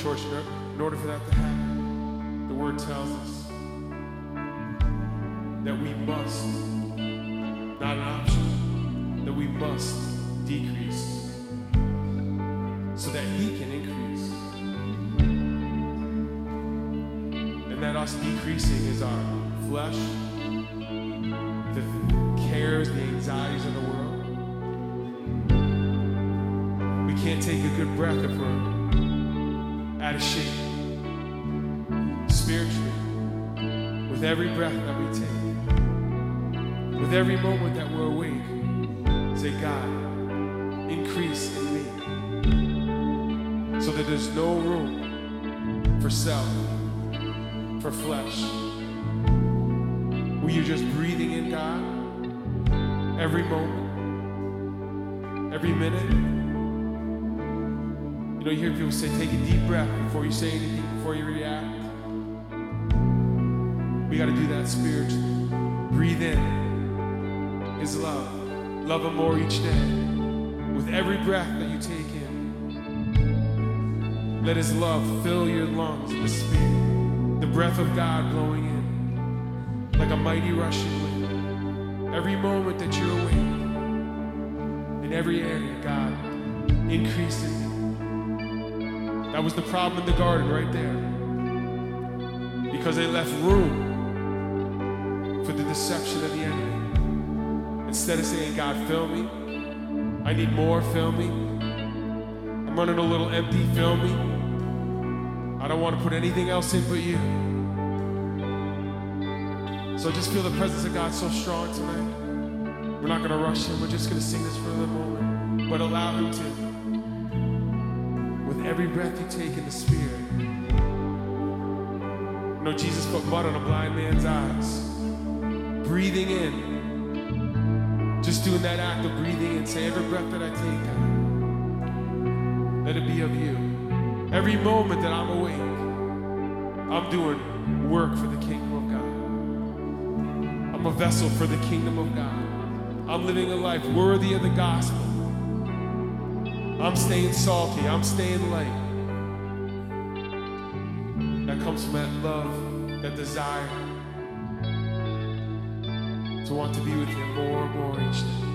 church, in order for that to happen, the Word tells us that we must, not an option, that we must decrease so that He can increase. And that us decreasing is our flesh, the cares, the anxieties of the world. We can't take a good breath if we're out of shape spiritually. With every breath that we take, with every moment that we're awake, say, God, increase in me, so that there's no room for self, for flesh. Were you just breathing in God every moment, every minute? You know, you hear people say, take a deep breath before you say anything, before you react. We got to do that spiritually. Breathe in His love. Love Him more each day. With every breath that you take in, let His love fill your lungs with the Spirit. The breath of God blowing in like a mighty rushing wind. Every moment that you're awake, in every area, God, increase in me. That was the problem in the garden right there. Because they left room for the deception of the enemy. Instead of saying, God, fill me. I need more, fill me. I'm running a little empty, fill me. I don't want to put anything else in but you. So just feel the presence of God so strong tonight. We're not going to rush Him. We're just going to sing this for a moment. But allow Him to. With every breath you take in the Spirit. You know, Jesus put mud on a blind man's eyes. Breathing in. Just doing that act of breathing in. Say, every breath that I take, God, let it be of you. Every moment that I'm awake, I'm doing work for the kingdom of God. I'm a vessel for the kingdom of God. I'm living a life worthy of the gospel. I'm staying salty. I'm staying light. That comes from that love, that desire to want to be with Him more and more each day.